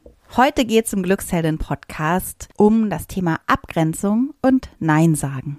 Heute geht es im Glücksheldin-Podcast um das Thema Abgrenzung und Nein sagen.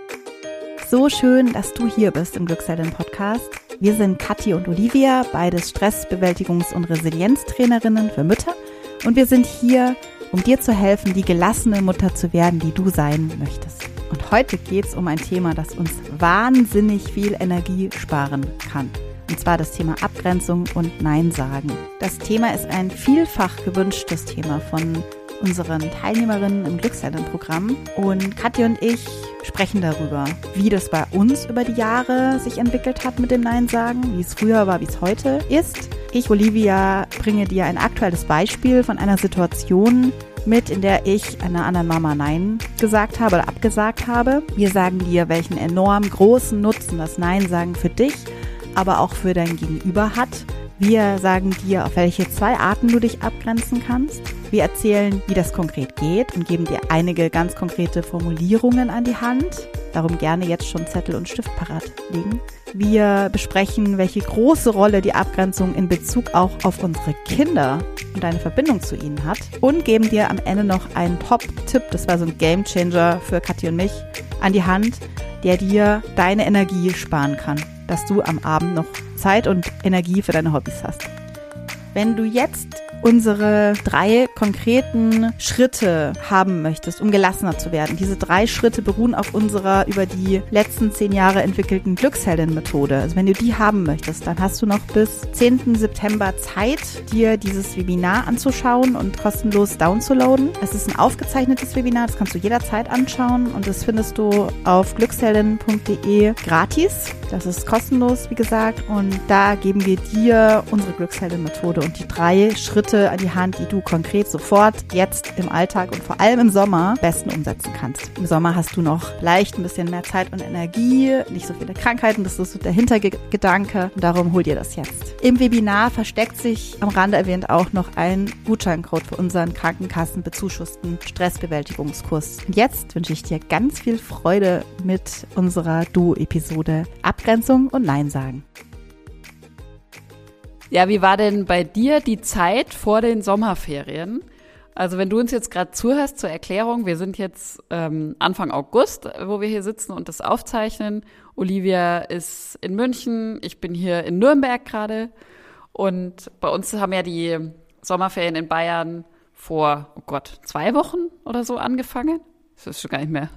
So schön, dass du hier bist im Glücksheldin-Podcast. Wir sind Kathi und Olivia, beides Stressbewältigungs- und Resilienztrainerinnen für Mütter. Und wir sind hier, um dir zu helfen, die gelassene Mutter zu werden, die du sein möchtest. Und heute geht es um ein Thema, das uns wahnsinnig viel Energie sparen kann. Und zwar das Thema Abgrenzung und Nein sagen. Das Thema ist ein vielfach gewünschtes Thema von unseren Teilnehmerinnen im Glücksheldin-Programm. Und Kathi und ich sprechen darüber, wie das bei uns über die Jahre sich entwickelt hat mit dem Nein sagen, wie es früher war, wie es heute ist. Ich, Olivia, bringe dir ein aktuelles Beispiel von einer Situation mit, in der ich einer anderen Mama Nein gesagt habe oder abgesagt habe. Wir sagen dir, welchen enorm großen Nutzen das Nein sagen für dich, aber auch für dein Gegenüber hat. Wir sagen dir, auf welche 2 Arten du dich abgrenzen kannst. Wir erzählen, wie das konkret geht und geben dir einige ganz konkrete Formulierungen an die Hand. Darum gerne jetzt schon Zettel und Stift parat legen. Wir besprechen, welche große Rolle die Abgrenzung in Bezug auch auf unsere Kinder und deine Verbindung zu ihnen hat. Und geben dir am Ende noch einen Top-Tipp, das war so ein Gamechanger für Kathi und mich, an die Hand, der dir deine Energie sparen kann, dass du am Abend noch Zeit und Energie für deine Hobbys hast. Wenn du jetzt unsere 3 konkreten Schritte haben möchtest, um gelassener zu werden. Diese 3 Schritte beruhen auf unserer über die letzten 10 Jahre entwickelten Glücksheldin-Methode. Also wenn du die haben möchtest, dann hast du noch bis 10. September Zeit, dir dieses Webinar anzuschauen und kostenlos downzuladen. Es ist ein aufgezeichnetes Webinar, das kannst du jederzeit anschauen und das findest du auf glücksheldin.de gratis. Das ist kostenlos, wie gesagt, und da geben wir dir unsere Glücksheldin-Methode und die 3 Schritte an die Hand, die du konkret sofort jetzt im Alltag und vor allem im Sommer am besten umsetzen kannst. Im Sommer hast du noch vielleicht ein bisschen mehr Zeit und Energie, nicht so viele Krankheiten, das ist so der Hintergedanke und darum hol dir das jetzt. Im Webinar versteckt sich am Rande erwähnt auch noch ein Gutscheincode für unseren Krankenkassen-bezuschussten Stressbewältigungskurs. Und jetzt wünsche ich dir ganz viel Freude mit unserer Du-Episode Abgrenzung und Nein sagen. Ja, wie war denn bei dir die Zeit vor den Sommerferien? Also wenn du uns jetzt gerade zuhörst zur Erklärung, wir sind jetzt Anfang August, wo wir hier sitzen und das aufzeichnen. Olivia ist in München, ich bin hier in Nürnberg gerade und bei uns haben ja die Sommerferien in Bayern vor, 2 Wochen oder so angefangen. Das ist schon gar nicht mehr.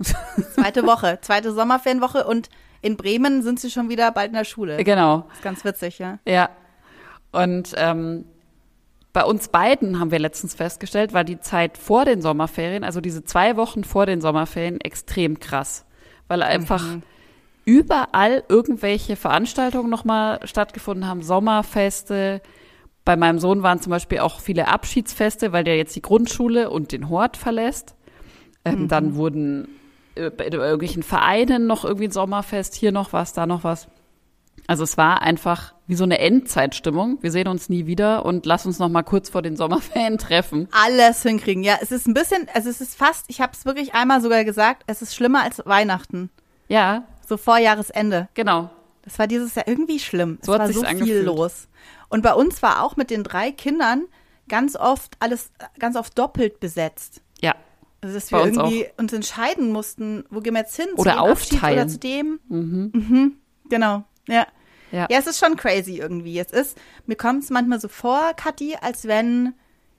Zweite Sommerferienwoche und in Bremen sind sie schon wieder bald in der Schule. Genau. Das ist ganz witzig, ja. Ja. Und bei uns beiden haben wir letztens festgestellt, war die Zeit vor den Sommerferien, also diese 2 Wochen vor den Sommerferien, extrem krass. Weil einfach überall irgendwelche Veranstaltungen nochmal stattgefunden haben, Sommerfeste. Bei meinem Sohn waren zum Beispiel auch viele Abschiedsfeste, weil der jetzt die Grundschule und den Hort verlässt. Dann wurden bei irgendwelchen Vereinen noch irgendwie ein Sommerfest, hier noch was, da noch was. Also es war einfach wie so eine Endzeitstimmung. Wir sehen uns nie wieder und lass uns noch mal kurz vor den Sommerferien treffen. Alles hinkriegen. Ja, es ist ein bisschen, also es ist fast, ich habe es wirklich einmal sogar gesagt, es ist schlimmer als Weihnachten. Ja. So vor Jahresende. Genau. Das war dieses Jahr irgendwie schlimm. So es hat war so sich's viel los. Und bei uns war auch mit den 3 Kindern ganz oft doppelt besetzt. Ja. Also dass wir irgendwie uns entscheiden mussten, wo gehen wir jetzt hin? Oder zu dem Abschied aufteilen. Oder zu dem. Genau, ja. Ja, es ist schon crazy irgendwie. Mir kommt es manchmal so vor, Kathi, als wenn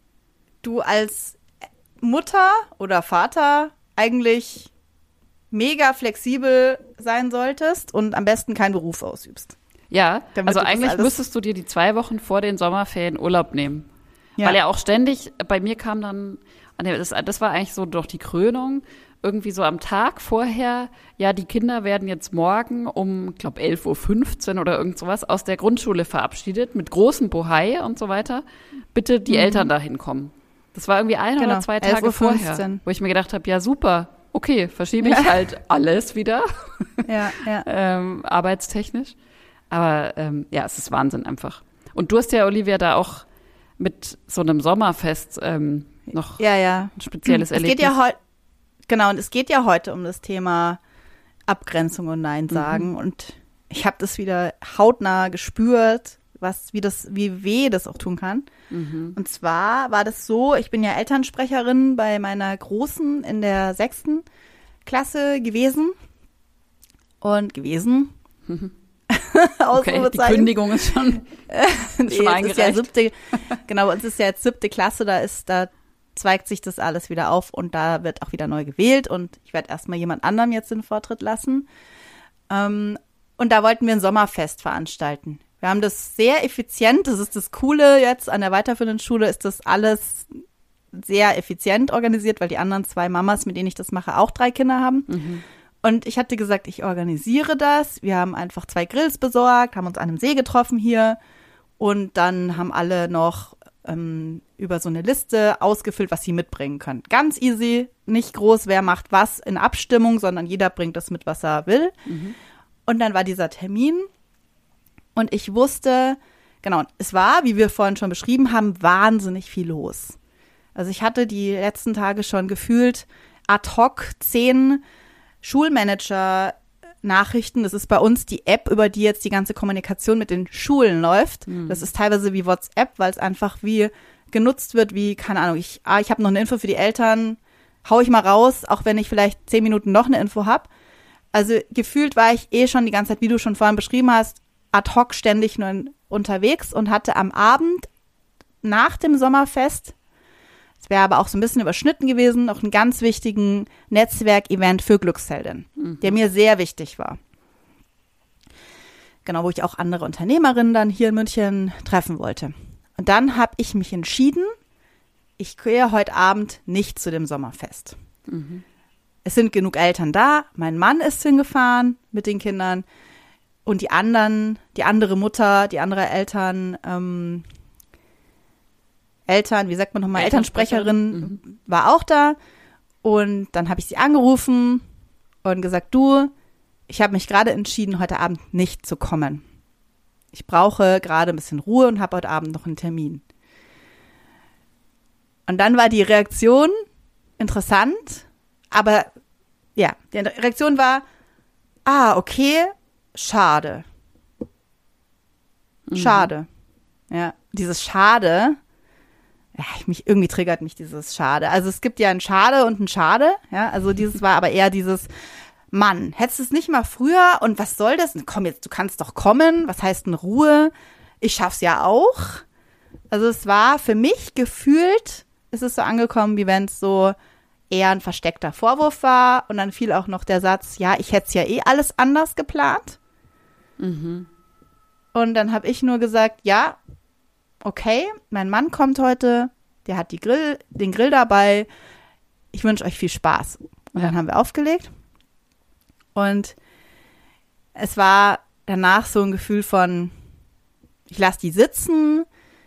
du als Mutter oder Vater eigentlich mega flexibel sein solltest und am besten keinen Beruf ausübst. Ja, also eigentlich müsstest du dir die 2 Wochen vor den Sommerferien Urlaub nehmen. Ja. Weil ja auch ständig, bei mir kam dann, das war eigentlich so doch die Krönung, irgendwie so am Tag vorher, ja, die Kinder werden jetzt morgen um, 11:15 Uhr oder irgend sowas aus der Grundschule verabschiedet, mit großem Bohai und so weiter. Bitte die Eltern dahin kommen. Das war irgendwie 1 oder 2 Tage vorher, wo ich mir gedacht habe, ja super, okay, verschiebe ich halt alles wieder, arbeitstechnisch. Aber es ist Wahnsinn einfach. Und du hast ja, Olivia, da auch mit so einem Sommerfest noch ein spezielles Erlebnis. Und es geht ja heute um das Thema Abgrenzung und Nein sagen. Und ich habe das wieder hautnah gespürt, wie weh das auch tun kann. Und zwar war das so, ich bin ja Elternsprecherin bei meiner Großen in der 6. Klasse gewesen. Okay, die Kündigung ist schon eingereicht. Ist ja 7. Genau, bei uns ist ja jetzt 7. Klasse, da zweigt sich das alles wieder auf und da wird auch wieder neu gewählt und ich werde erstmal jemand anderem jetzt den Vortritt lassen. Und da wollten wir ein Sommerfest veranstalten. Wir haben das sehr effizient, das ist das Coole jetzt an der weiterführenden Schule, ist das alles sehr effizient organisiert, weil die anderen 2 Mamas, mit denen ich das mache, auch 3 Kinder haben. Und ich hatte gesagt, ich organisiere das. Wir haben einfach 2 Grills besorgt, haben uns an einem See getroffen hier und dann haben alle noch über so eine Liste ausgefüllt, was sie mitbringen können. Ganz easy, nicht groß, wer macht was in Abstimmung, sondern jeder bringt das mit, was er will. Und dann war dieser Termin und ich wusste, genau, es war, wie wir vorhin schon beschrieben haben, wahnsinnig viel los. Also ich hatte die letzten Tage schon gefühlt ad hoc 10 Schulmanager-Nachrichten. Das ist bei uns die App, über die jetzt die ganze Kommunikation mit den Schulen läuft. Das ist teilweise wie WhatsApp, weil es einfach wie genutzt wird, wie, keine Ahnung, ich habe noch eine Info für die Eltern, hau ich mal raus, auch wenn ich vielleicht 10 Minuten noch eine Info habe. Also gefühlt war ich schon die ganze Zeit, wie du schon vorhin beschrieben hast, ad hoc ständig nur unterwegs und hatte am Abend nach dem Sommerfest, es wäre aber auch so ein bisschen überschnitten gewesen, noch einen ganz wichtigen Netzwerkevent für Glücksheldin, der mir sehr wichtig war. Genau, wo ich auch andere Unternehmerinnen dann hier in München treffen wollte. Und dann habe ich mich entschieden, ich gehe heute Abend nicht zu dem Sommerfest. Es sind genug Eltern da, mein Mann ist hingefahren mit den Kindern und die andere Mutter, die andere wie sagt man nochmal, Elternsprecherin war auch da. Und dann habe ich sie angerufen und gesagt, du, ich habe mich gerade entschieden, heute Abend nicht zu kommen. Ich brauche gerade ein bisschen Ruhe und habe heute Abend noch einen Termin. Und dann war die Reaktion interessant, aber ja, die Reaktion war, okay, schade. Schade. Ja, dieses Schade, irgendwie triggert mich dieses Schade. Also es gibt ja ein Schade und ein Schade, ja, also dieses war aber eher dieses, Mann, hättest du es nicht mal früher und was soll das? Komm jetzt, du kannst doch kommen, was heißt denn Ruhe? Ich schaff's ja auch. Also es war für mich gefühlt, ist es so angekommen, wie wenn es so eher ein versteckter Vorwurf war und dann fiel auch noch der Satz, ja, ich hätte es ja alles anders geplant. Und dann habe ich nur gesagt, ja, okay, mein Mann kommt heute, der hat den Grill dabei, ich wünsche euch viel Spaß. Und dann haben wir aufgelegt und es war danach so ein Gefühl von, ich lasse die sitzen,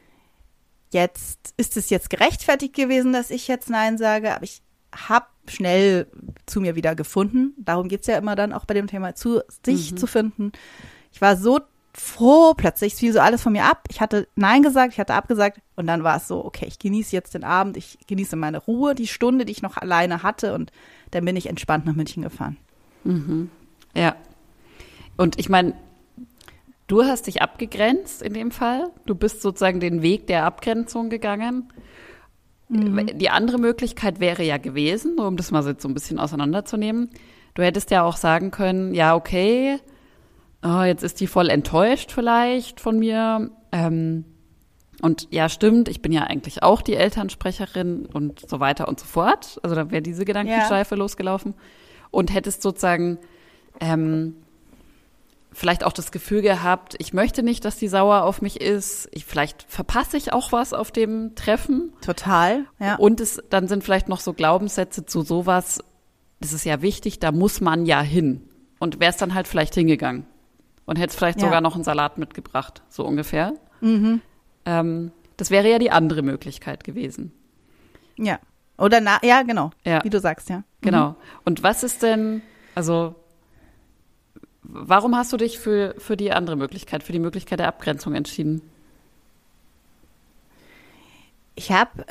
ist es jetzt gerechtfertigt gewesen, dass ich jetzt Nein sage, aber ich habe schnell zu mir wieder gefunden. Darum geht es ja immer dann auch bei dem Thema, zu sich zu finden. Ich war so froh, plötzlich fiel so alles von mir ab. Ich hatte Nein gesagt, ich hatte abgesagt und dann war es so, okay, ich genieße jetzt den Abend, ich genieße meine Ruhe, die Stunde, die ich noch alleine hatte und dann bin ich entspannt nach München gefahren. Ja. Und ich meine, du hast dich abgegrenzt in dem Fall. Du bist sozusagen den Weg der Abgrenzung gegangen. Die andere Möglichkeit wäre ja gewesen, um das mal so ein bisschen auseinanderzunehmen. Du hättest ja auch sagen können, ja, okay, jetzt ist die voll enttäuscht vielleicht von mir. Und ja, stimmt, ich bin ja eigentlich auch die Elternsprecherin und so weiter und so fort. Also da wäre diese Gedankenschleife losgelaufen. Und hättest sozusagen vielleicht auch das Gefühl gehabt, ich möchte nicht, dass die sauer auf mich ist. Vielleicht verpasse ich auch was auf dem Treffen. Total, ja. Und dann sind vielleicht noch so Glaubenssätze zu sowas, das ist ja wichtig, da muss man ja hin. Und wär's dann halt vielleicht hingegangen. Und hättest vielleicht sogar noch einen Salat mitgebracht, so ungefähr. Das wäre ja die andere Möglichkeit gewesen. Ja. Oder ja, genau. Ja. Wie du sagst, ja. Genau. Und was ist denn, also warum hast du dich für die andere Möglichkeit, für die Möglichkeit der Abgrenzung entschieden? Ich habe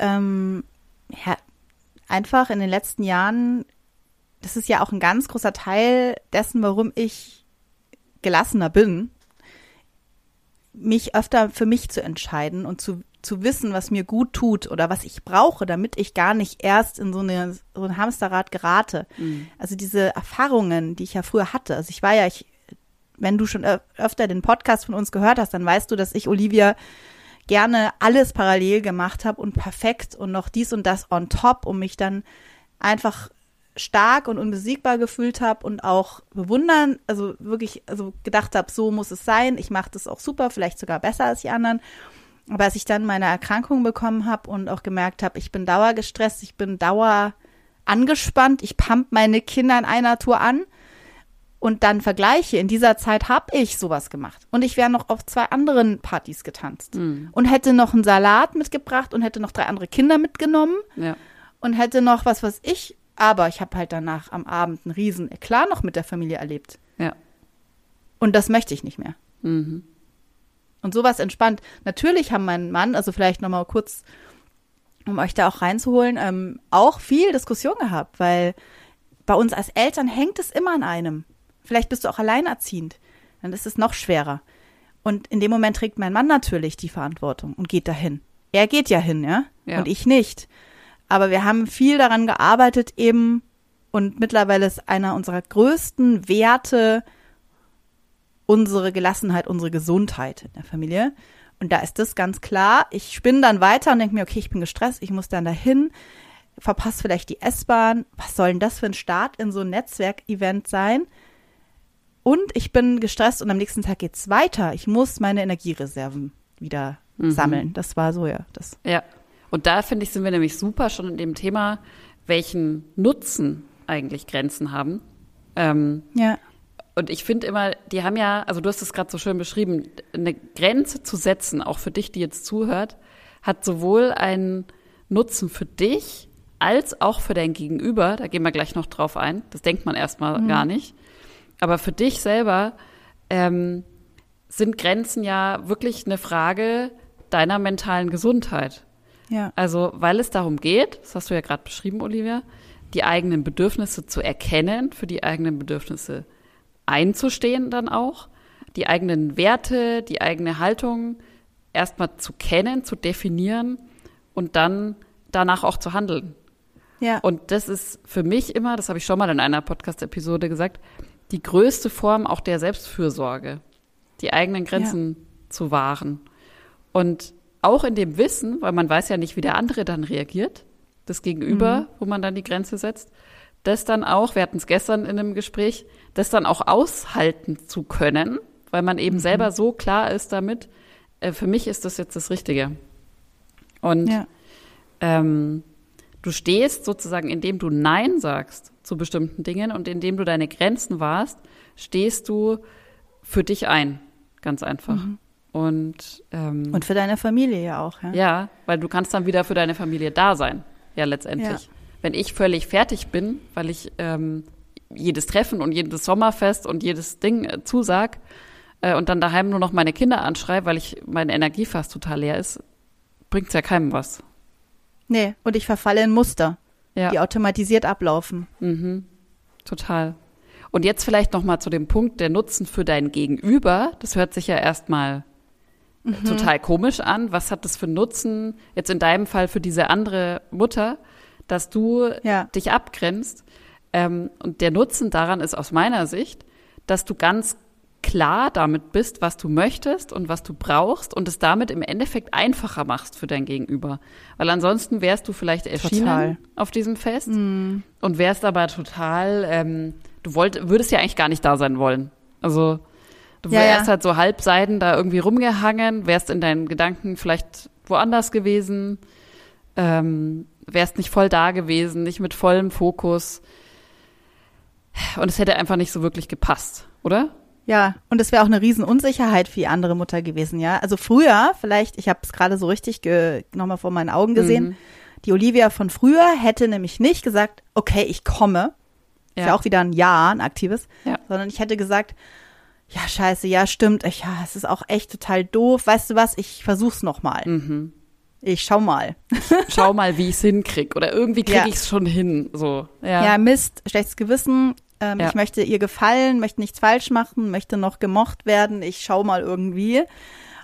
einfach in den letzten Jahren, das ist ja auch ein ganz großer Teil dessen, warum ich gelassener bin. mich öfter für mich zu entscheiden und zu wissen, was mir gut tut oder was ich brauche, damit ich gar nicht erst in so ein Hamsterrad gerate. Also diese Erfahrungen, die ich ja früher hatte. Also wenn du schon öfter den Podcast von uns gehört hast, dann weißt du, dass ich, Olivia, gerne alles parallel gemacht habe und perfekt und noch dies und das on top, um mich dann einfach stark und unbesiegbar gefühlt habe und auch bewundern, also wirklich, also gedacht habe, so muss es sein, ich mache das auch super, vielleicht sogar besser als die anderen. Aber als ich dann meine Erkrankung bekommen habe und auch gemerkt habe, ich bin dauergestresst, ich bin angespannt, ich pump meine Kinder in einer Tour an und dann vergleiche, in dieser Zeit habe ich sowas gemacht. Und ich wäre noch auf 2 anderen Partys getanzt und hätte noch einen Salat mitgebracht und hätte noch 3 andere Kinder mitgenommen und hätte noch was weiß ich. Aber ich habe halt danach am Abend einen riesen Eklat noch mit der Familie erlebt. Ja. Und das möchte ich nicht mehr. Mhm. Und sowas entspannt. Natürlich haben mein Mann, also vielleicht nochmal kurz, um euch da auch reinzuholen, auch viel Diskussion gehabt, weil bei uns als Eltern hängt es immer an einem. Vielleicht bist du auch alleinerziehend. Dann ist es noch schwerer. Und in dem Moment trägt mein Mann natürlich die Verantwortung und geht dahin. Er geht ja hin, ja? Und ich nicht. Aber wir haben viel daran gearbeitet eben und mittlerweile ist einer unserer größten Werte unsere Gelassenheit, unsere Gesundheit in der Familie. Und da ist das ganz klar. Ich spinne dann weiter und denke mir, okay, ich bin gestresst, ich muss dann dahin, verpasse vielleicht die S-Bahn. Was soll denn das für ein Start in so ein Netzwerkevent sein? Und ich bin gestresst und am nächsten Tag geht's weiter. Ich muss meine Energiereserven wieder sammeln. Das war so, das. Ja. Und da, finde ich, sind wir nämlich super schon in dem Thema, welchen Nutzen eigentlich Grenzen haben. Ja. Und ich finde immer, die haben ja, also du hast es gerade so schön beschrieben, eine Grenze zu setzen, auch für dich, die jetzt zuhört, hat sowohl einen Nutzen für dich als auch für dein Gegenüber. Da gehen wir gleich noch drauf ein. Das denkt man erstmal gar nicht. Aber für dich selber sind Grenzen ja wirklich eine Frage deiner mentalen Gesundheit. Ja. Also, weil es darum geht, das hast du ja gerade beschrieben, Olivia, die eigenen Bedürfnisse zu erkennen, für die eigenen Bedürfnisse einzustehen dann auch, die eigenen Werte, die eigene Haltung erstmal zu kennen, zu definieren und dann danach auch zu handeln. Ja. Und das ist für mich immer, das habe ich schon mal in einer Podcast-Episode gesagt, die größte Form auch der Selbstfürsorge, die eigenen Grenzen zu wahren. Und auch in dem Wissen, weil man weiß ja nicht, wie der andere dann reagiert, das Gegenüber, wo man dann die Grenze setzt, das dann auch, wir hatten es gestern in einem Gespräch, das dann auch aushalten zu können, weil man eben selber so klar ist damit, für mich ist das jetzt das Richtige. Und du stehst sozusagen, indem du Nein sagst zu bestimmten Dingen und indem du deine Grenzen wahrst, stehst du für dich ein, ganz einfach. Und für deine Familie ja auch. Ja, weil du kannst dann wieder für deine Familie da sein, ja letztendlich. Ja. Wenn ich völlig fertig bin, weil ich jedes Treffen und jedes Sommerfest und jedes Ding zusag und dann daheim nur noch meine Kinder anschreibe, weil meine Energie fast total leer ist, bringt's ja keinem was. Nee, und ich verfalle in Muster, die automatisiert ablaufen. Total. Und jetzt vielleicht noch mal zu dem Punkt, der Nutzen für dein Gegenüber. Das hört sich ja erstmal total komisch an. Was hat das für Nutzen, jetzt in deinem Fall für diese andere Mutter, dass du dich abgrenzt? Und der Nutzen daran ist aus meiner Sicht, dass du ganz klar damit bist, was du möchtest und was du brauchst und es damit im Endeffekt einfacher machst für dein Gegenüber. Weil ansonsten wärst du vielleicht erschienen auf diesem Fest und wärst aber total, würdest ja eigentlich gar nicht da sein wollen. Also du wärst halt so halbseiden da irgendwie rumgehangen, wärst in deinen Gedanken vielleicht woanders gewesen, wärst nicht voll da gewesen, nicht mit vollem Fokus. Und es hätte einfach nicht so wirklich gepasst, oder? Ja, und es wäre auch eine Riesenunsicherheit für die andere Mutter gewesen, ja. Also früher, vielleicht, ich habe es gerade so richtig nochmal vor meinen Augen gesehen, die Olivia von früher hätte nämlich nicht gesagt, okay, ich komme, ist ja auch wieder ein Ja, ein aktives, sondern ich hätte gesagt, ja, scheiße, ja, stimmt, es ist auch echt total doof, weißt du was, ich versuch's nochmal. Ich schau mal. Schau mal, wie ich es hinkriege. Oder irgendwie kriege ich es schon hin. So. Ja, Mist, schlechtes Gewissen. Ich möchte ihr gefallen, möchte nichts falsch machen, möchte noch gemocht werden. Ich schau mal irgendwie.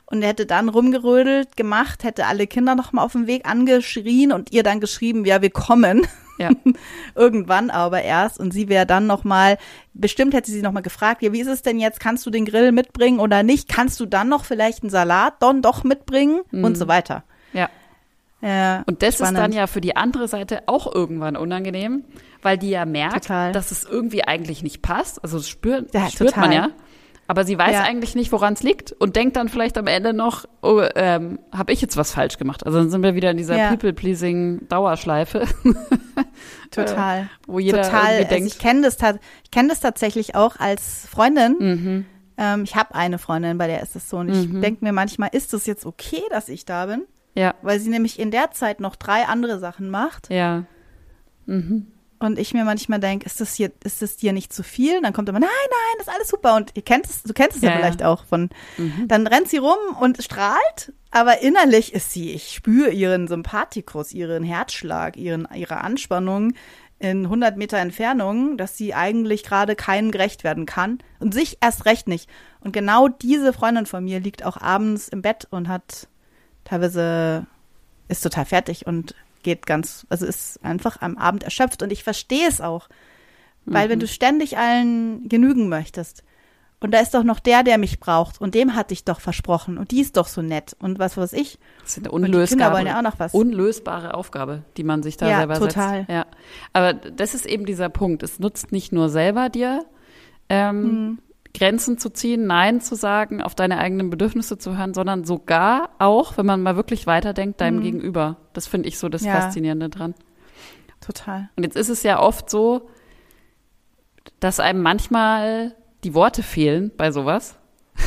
und er hätte dann rumgerödelt gemacht, hätte alle Kinder noch mal auf dem Weg angeschrien und ihr dann geschrieben, ja, wir kommen. Ja. Irgendwann aber erst und sie wäre dann noch mal, bestimmt hätte sie noch mal gefragt, ja, wie ist es denn jetzt, kannst du den Grill mitbringen oder nicht, kannst du dann noch vielleicht einen Salat doch mitbringen und so weiter. Ja. Und das spannend. Ist dann ja für die andere Seite auch irgendwann unangenehm, weil die ja merkt, dass es irgendwie eigentlich nicht passt. Also das spürt man ja. Aber sie weiß eigentlich nicht, woran es liegt und denkt dann vielleicht am Ende noch, oh, habe ich jetzt was falsch gemacht? Also dann sind wir wieder in dieser People-Pleasing-Dauerschleife. Total. Wo jeder irgendwie denkt. Also ich kenne das tatsächlich auch als Freundin. Ich habe eine Freundin, bei der ist es so. Und ich denke mir manchmal, ist es jetzt okay, dass ich da bin? Ja. Weil sie nämlich in der Zeit noch 3 andere Sachen macht. Ja. Und ich mir manchmal denke, ist das dir nicht zu viel? Dann kommt immer, nein, das ist alles super. Und du kennst es ja vielleicht auch von, dann rennt sie rum und strahlt, aber innerlich ist sie, ich spüre ihren Sympathikus, ihren Herzschlag, ihre Anspannung in 100 Meter Entfernung, dass sie eigentlich gerade keinem gerecht werden kann und sich erst recht nicht. Und genau diese Freundin von mir liegt auch abends im Bett und ist total fertig und ist einfach am Abend erschöpft und ich verstehe es auch, weil wenn du ständig allen genügen möchtest und da ist doch noch der mich braucht und dem hatte ich doch versprochen und die ist doch so nett und was weiß ich. Das ist eine Kinder wollen ja auch noch was. Unlösbare Aufgabe, die man sich da selber total. setzt. Ja, aber das ist eben dieser Punkt. Es nutzt nicht nur selber dir, Grenzen zu ziehen, Nein zu sagen, auf deine eigenen Bedürfnisse zu hören, sondern sogar auch, wenn man mal wirklich weiterdenkt, deinem Gegenüber. Das finde ich so das Faszinierende dran. Total. Und jetzt ist es ja oft so, dass einem manchmal die Worte fehlen bei sowas.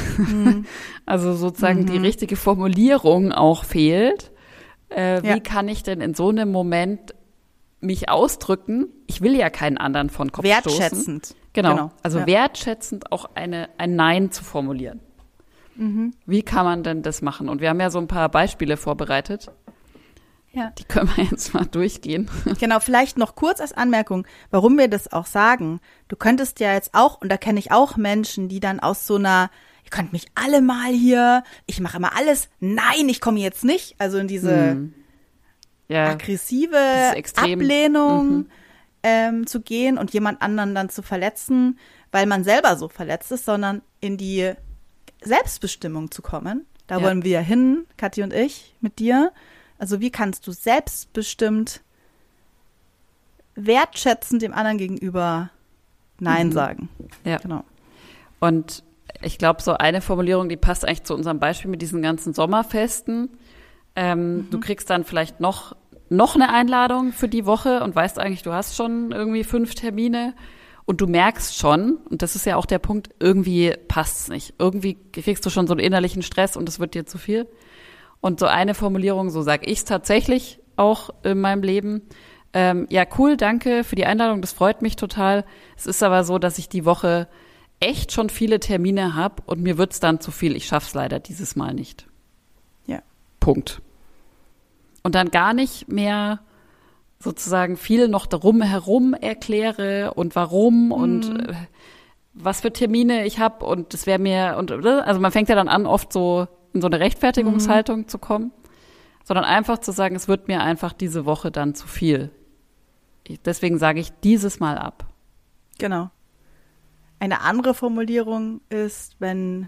Also sozusagen die richtige Formulierung auch fehlt. Wie kann ich denn in so einem Moment mich ausdrücken? Ich will ja keinen anderen von Kopf stoßen. Wertschätzend. Genau. Also wertschätzend auch ein Nein zu formulieren. Wie kann man denn das machen? Und wir haben ja so ein paar Beispiele vorbereitet. Ja. Die können wir jetzt mal durchgehen. Genau, vielleicht noch kurz als Anmerkung, warum wir das auch sagen. Du könntest ja jetzt auch, und da kenne ich auch Menschen, die dann aus so einer, ihr könnt mich alle mal hier, ich mache immer alles, nein, ich komme jetzt nicht. Also in diese aggressive Ablehnung zu gehen und jemand anderen dann zu verletzen, weil man selber so verletzt ist, sondern in die Selbstbestimmung zu kommen. Da wollen wir hin, Kathi und ich, mit dir. Also wie kannst du selbstbestimmt wertschätzend dem anderen gegenüber Nein sagen? Ja, genau. Und ich glaube, so eine Formulierung, die passt eigentlich zu unserem Beispiel mit diesen ganzen Sommerfesten. Du kriegst dann vielleicht noch eine Einladung für die Woche und weißt eigentlich, du hast schon irgendwie 5 Termine und du merkst schon, und das ist ja auch der Punkt, irgendwie passt's nicht. Irgendwie kriegst du schon so einen innerlichen Stress und es wird dir zu viel. Und so eine Formulierung, so sage ich es tatsächlich auch in meinem Leben. Ja, cool, danke für die Einladung, das freut mich total. Es ist aber so, dass ich die Woche echt schon viele Termine habe und mir wird's dann zu viel. Ich schaff's leider dieses Mal nicht. Ja. Punkt. Und dann gar nicht mehr sozusagen viel noch darum herum erkläre und warum und was für Termine ich habe und das wäre mir, also man fängt ja dann an, oft so in so eine Rechtfertigungshaltung zu kommen, sondern einfach zu sagen, es wird mir einfach diese Woche dann zu viel. Deswegen sage ich dieses Mal ab. Genau. Eine andere Formulierung ist, wenn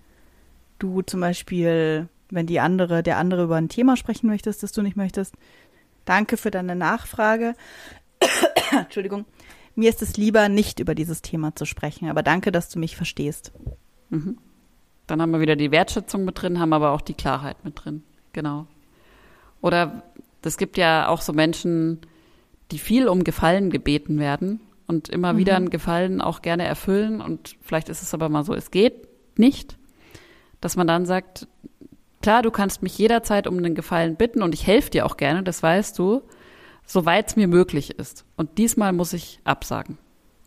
du zum Beispiel, wenn der andere über ein Thema sprechen möchtest, das du nicht möchtest, danke für deine Nachfrage. Entschuldigung. Mir ist es lieber, nicht über dieses Thema zu sprechen, aber danke, dass du mich verstehst. Dann haben wir wieder die Wertschätzung mit drin, haben aber auch die Klarheit mit drin. Genau. Oder es gibt ja auch so Menschen, die viel um Gefallen gebeten werden und immer wieder einen Gefallen auch gerne erfüllen. Und vielleicht ist es aber mal so, es geht nicht, dass man dann sagt, klar, du kannst mich jederzeit um einen Gefallen bitten und ich helfe dir auch gerne, das weißt du, soweit es mir möglich ist. Und diesmal muss ich absagen.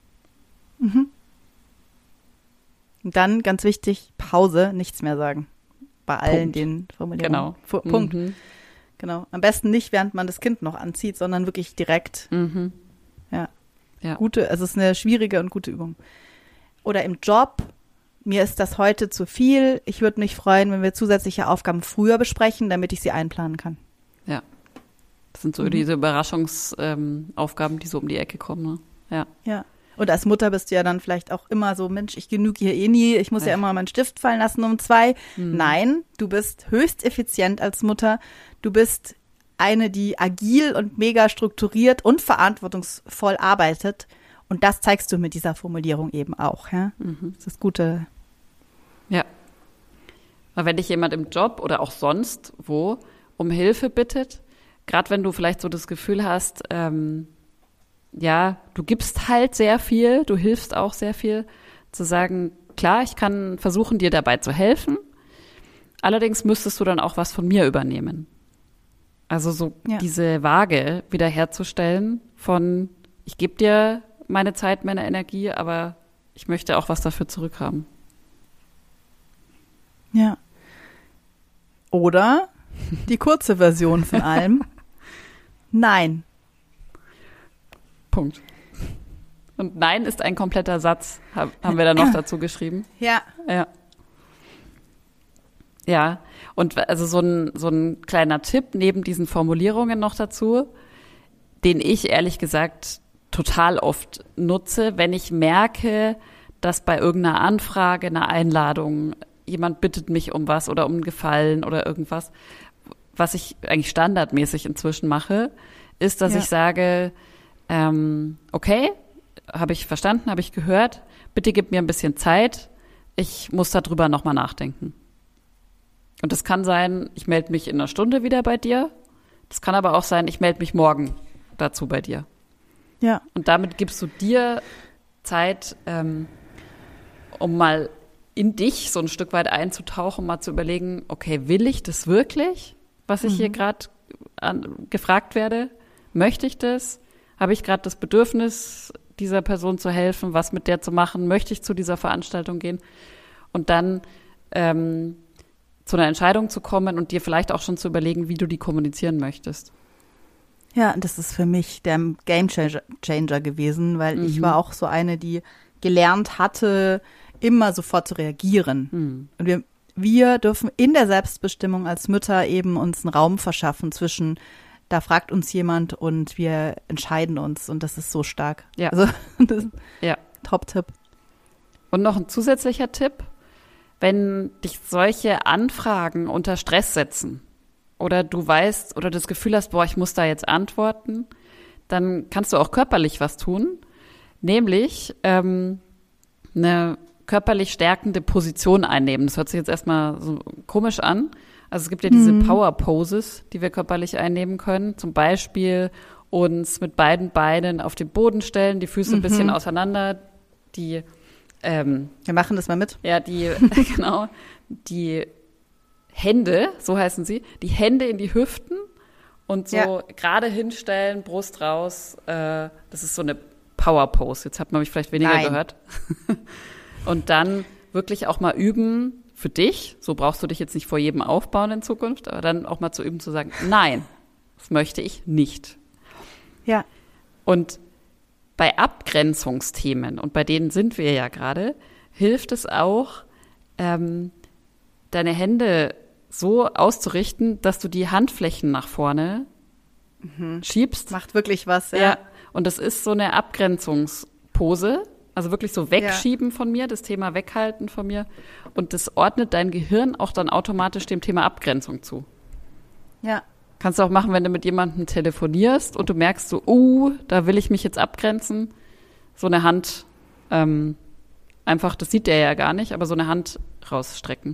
Und dann, ganz wichtig, Pause, nichts mehr sagen. Bei allen den Formulierungen. Genau. Punkt. Genau. Am besten nicht, während man das Kind noch anzieht, sondern wirklich direkt. Ja. Ja. Es ist eine schwierige und gute Übung. Oder im Job, mir ist das heute zu viel. Ich würde mich freuen, wenn wir zusätzliche Aufgaben früher besprechen, damit ich sie einplanen kann. Ja. Das sind so diese Überraschungsaufgaben, die so um die Ecke kommen. Ne? Ja. Ja. Und als Mutter bist du ja dann vielleicht auch immer so, Mensch, ich genüge hier eh nie, ich muss ja immer meinen Stift fallen lassen um 2. Nein, du bist höchst effizient als Mutter. Du bist eine, die agil und mega strukturiert und verantwortungsvoll arbeitet. Und das zeigst du mit dieser Formulierung eben auch. Ja? Das ist das Gute. Ja. Aber wenn dich jemand im Job oder auch sonst wo um Hilfe bittet, gerade wenn du vielleicht so das Gefühl hast, ja, du gibst halt sehr viel, du hilfst auch sehr viel, zu sagen, klar, ich kann versuchen, dir dabei zu helfen, allerdings müsstest du dann auch was von mir übernehmen. Also so diese Waage wiederherzustellen von, ich gebe dir meine Zeit, meine Energie, aber ich möchte auch was dafür zurückhaben. Ja. Oder die kurze Version von allem. Nein. Punkt. Und Nein ist ein kompletter Satz, haben wir da noch dazu geschrieben. Ja. Ja. Ja, und also so ein kleiner Tipp neben diesen Formulierungen noch dazu, den ich ehrlich gesagt total oft nutze, wenn ich merke, dass bei irgendeiner Anfrage, einer Einladung, jemand bittet mich um was oder um einen Gefallen oder irgendwas, was ich eigentlich standardmäßig inzwischen mache, ist, dass ich sage, okay, habe ich verstanden, habe ich gehört, bitte gib mir ein bisschen Zeit, ich muss darüber nochmal nachdenken. Und das kann sein, ich melde mich in einer Stunde wieder bei dir, das kann aber auch sein, ich melde mich morgen dazu bei dir. Ja. Und damit gibst du dir Zeit, um mal in dich so ein Stück weit einzutauchen, mal zu überlegen, okay, will ich das wirklich, was ich hier gerade gefragt werde? Möchte ich das? Habe ich gerade das Bedürfnis, dieser Person zu helfen, was mit der zu machen? Möchte ich zu dieser Veranstaltung gehen? Und dann zu einer Entscheidung zu kommen und dir vielleicht auch schon zu überlegen, wie du die kommunizieren möchtest. Ja, das ist für mich der Gamechanger gewesen, weil ich war auch so eine, die gelernt hatte, immer sofort zu reagieren. Und wir dürfen in der Selbstbestimmung als Mütter eben uns einen Raum verschaffen zwischen, da fragt uns jemand und wir entscheiden uns und das ist so stark. Ja. Also das ist Top-Tipp. Und noch ein zusätzlicher Tipp, wenn dich solche Anfragen unter Stress setzen oder du weißt oder das Gefühl hast, boah, ich muss da jetzt antworten, dann kannst du auch körperlich was tun, nämlich eine körperlich stärkende Position einnehmen. Das hört sich jetzt erstmal so komisch an. Also es gibt ja diese Power Poses, die wir körperlich einnehmen können. Zum Beispiel uns mit beiden Beinen auf den Boden stellen, die Füße ein bisschen auseinander, wir machen das mal mit. Ja, genau, die Hände, so heißen sie, die Hände in die Hüften und so gerade hinstellen, Brust raus. Das ist so eine Power Pose. Jetzt hat man mich vielleicht weniger gehört. Und dann wirklich auch mal üben für dich. So brauchst du dich jetzt nicht vor jedem aufbauen in Zukunft, aber dann auch mal zu üben, zu sagen, nein, das möchte ich nicht. Ja. Und bei Abgrenzungsthemen, und bei denen sind wir ja gerade, hilft es auch, deine Hände so auszurichten, dass du die Handflächen nach vorne schiebst. Macht wirklich was, Ja, und das ist so eine Abgrenzungspose, also wirklich so wegschieben von mir, das Thema weghalten von mir. Und das ordnet dein Gehirn auch dann automatisch dem Thema Abgrenzung zu. Ja. Kannst du auch machen, wenn du mit jemandem telefonierst und du merkst so, da will ich mich jetzt abgrenzen. So eine Hand, einfach, das sieht der ja gar nicht, aber so eine Hand rausstrecken.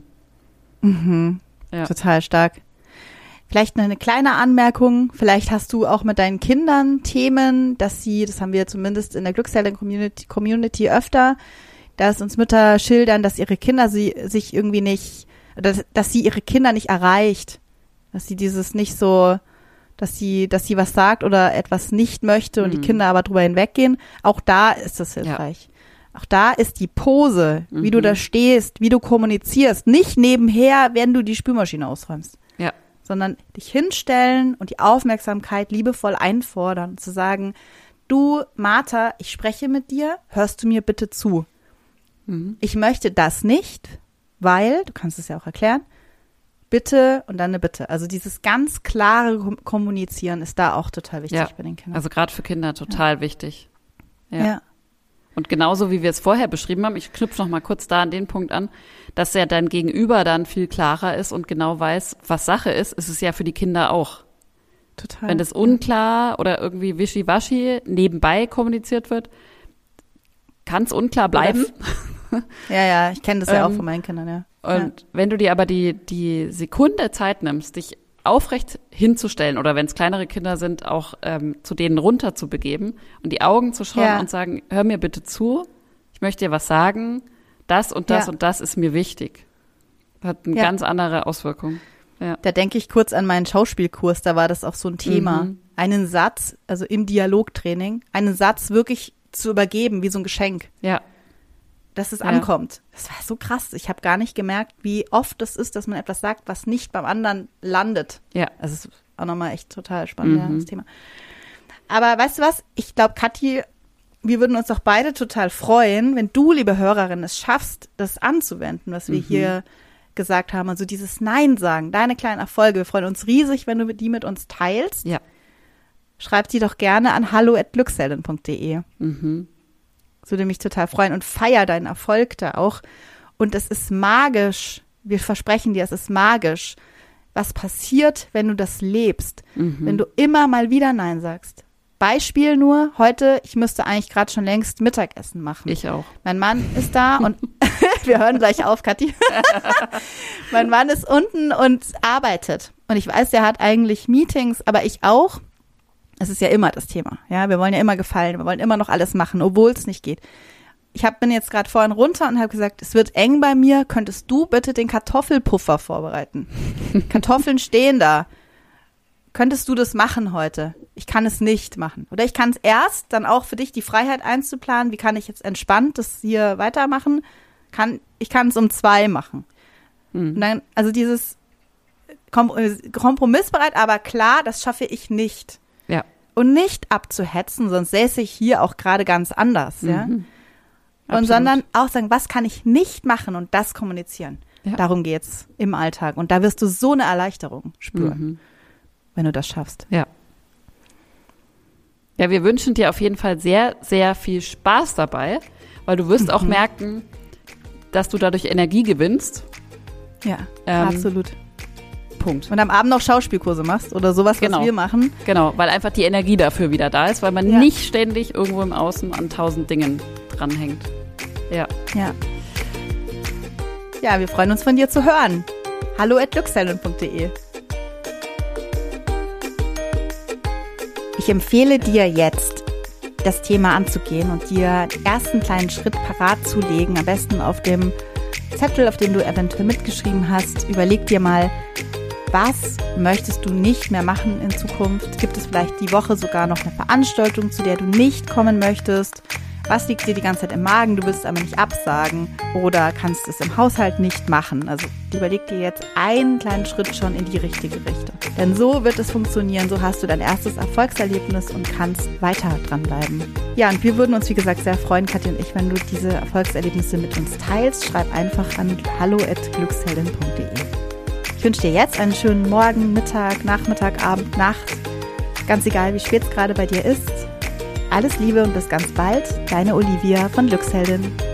Ja. Total stark. Vielleicht eine kleine Anmerkung, vielleicht hast du auch mit deinen Kindern Themen, das haben wir zumindest in der Glückshelden-Community öfter, dass uns Mütter schildern, dass ihre Kinder sich irgendwie nicht, oder dass sie ihre Kinder nicht erreicht, dass sie dieses nicht so, dass sie was sagt oder etwas nicht möchte und die Kinder aber drüber hinweggehen. Auch da ist das hilfreich. Ja. Auch da ist die Pose, wie du da stehst, wie du kommunizierst, nicht nebenher, wenn du die Spülmaschine ausräumst. Ja. Sondern dich hinstellen und die Aufmerksamkeit liebevoll einfordern, zu sagen, du, Martha, ich spreche mit dir, hörst du mir bitte zu? Ich möchte das nicht, weil, du kannst es ja auch erklären, bitte und dann eine Bitte. Also dieses ganz klare Kommunizieren ist da auch total wichtig bei den Kindern. Also gerade für Kinder total wichtig. Ja. Und genauso wie wir es vorher beschrieben haben, ich knüpfe noch mal kurz da an den Punkt an, dass ja dein Gegenüber dann viel klarer ist und genau weiß, was Sache ist es ja für die Kinder auch. Total. Wenn das unklar oder irgendwie wischiwaschi nebenbei kommuniziert wird, kann es unklar bleiben. Ja, ich kenne das ja auch von meinen Kindern, ja. Und wenn du dir aber die Sekunde Zeit nimmst, dich aufrecht hinzustellen oder wenn es kleinere Kinder sind, auch zu denen runter zu begeben und die Augen zu schauen und sagen, hör mir bitte zu, ich möchte dir was sagen, das und das und das ist mir wichtig. Hat eine ganz andere Auswirkung. Ja. Da denke ich kurz an meinen Schauspielkurs, da war das auch so ein Thema. Einen Satz, also im Dialogtraining, einen Satz wirklich zu übergeben, wie so ein Geschenk. Ja. Dass es ankommt. Das war so krass. Ich habe gar nicht gemerkt, wie oft es ist, dass man etwas sagt, was nicht beim anderen landet. Ja. Also es ist auch nochmal echt total spannend, das Thema. Aber weißt du was? Ich glaube, Kathi, wir würden uns doch beide total freuen, wenn du, liebe Hörerin, es schaffst, das anzuwenden, was wir hier gesagt haben. Also dieses Nein sagen, deine kleinen Erfolge. Wir freuen uns riesig, wenn du die mit uns teilst. Ja. Schreib die doch gerne an hallo@glücksheldin.de. Das würde mich total freuen und feier deinen Erfolg da auch. Und es ist magisch. Wir versprechen dir, es ist magisch. Was passiert, wenn du das lebst? Wenn du immer mal wieder Nein sagst. Beispiel nur, heute, ich müsste eigentlich gerade schon längst Mittagessen machen. Ich auch. Mein Mann ist da und wir hören gleich auf, Kathi. Mein Mann ist unten und arbeitet. Und ich weiß, der hat eigentlich Meetings, aber ich auch. Es ist ja immer das Thema. Ja, wir wollen ja immer gefallen, wir wollen immer noch alles machen, obwohl es nicht geht. Bin jetzt gerade vorhin runter und habe gesagt, es wird eng bei mir. Könntest du bitte den Kartoffelpuffer vorbereiten? Kartoffeln stehen da. Könntest du das machen heute? Ich kann es nicht machen. Oder ich kann es erst, dann auch für dich die Freiheit einzuplanen. Wie kann ich jetzt entspannt das hier weitermachen? Ich kann es um 2 machen. Und dann, also dieses kompromissbereit, aber klar, das schaffe ich nicht. Ja. Und nicht abzuhetzen, sonst säße ich hier auch gerade ganz anders, ja. Und sondern auch sagen, was kann ich nicht machen und das kommunizieren. Ja. Darum geht's im Alltag. Und da wirst du so eine Erleichterung spüren, wenn du das schaffst. Ja. Ja, wir wünschen dir auf jeden Fall sehr, sehr viel Spaß dabei, weil du wirst auch merken, dass du dadurch Energie gewinnst. Ja, absolut. Punkt. Und am Abend noch Schauspielkurse machst oder sowas, was wir machen. Genau, weil einfach die Energie dafür wieder da ist, weil man nicht ständig irgendwo im Außen an 1000 Dingen dranhängt. Ja. Ja, wir freuen uns von dir zu hören. hallo@glücksheldin.de. Ich empfehle dir jetzt, das Thema anzugehen und dir den ersten kleinen Schritt parat zu legen, am besten auf dem Zettel, auf dem du eventuell mitgeschrieben hast. Überleg dir mal, was möchtest du nicht mehr machen in Zukunft? Gibt es vielleicht die Woche sogar noch eine Veranstaltung, zu der du nicht kommen möchtest? Was liegt dir die ganze Zeit im Magen? Du willst es aber nicht absagen oder kannst es im Haushalt nicht machen. Also überleg dir jetzt einen kleinen Schritt schon in die richtige Richtung. Denn so wird es funktionieren. So hast du dein erstes Erfolgserlebnis und kannst weiter dranbleiben. Ja, und wir würden uns, wie gesagt, sehr freuen, Kathi und ich, wenn du diese Erfolgserlebnisse mit uns teilst. Schreib einfach an hallo@glücksheldin.de. Ich wünsche dir jetzt einen schönen Morgen, Mittag, Nachmittag, Abend, Nacht. Ganz egal, wie spät es gerade bei dir ist. Alles Liebe und bis ganz bald. Deine Olivia von Glücksheldin.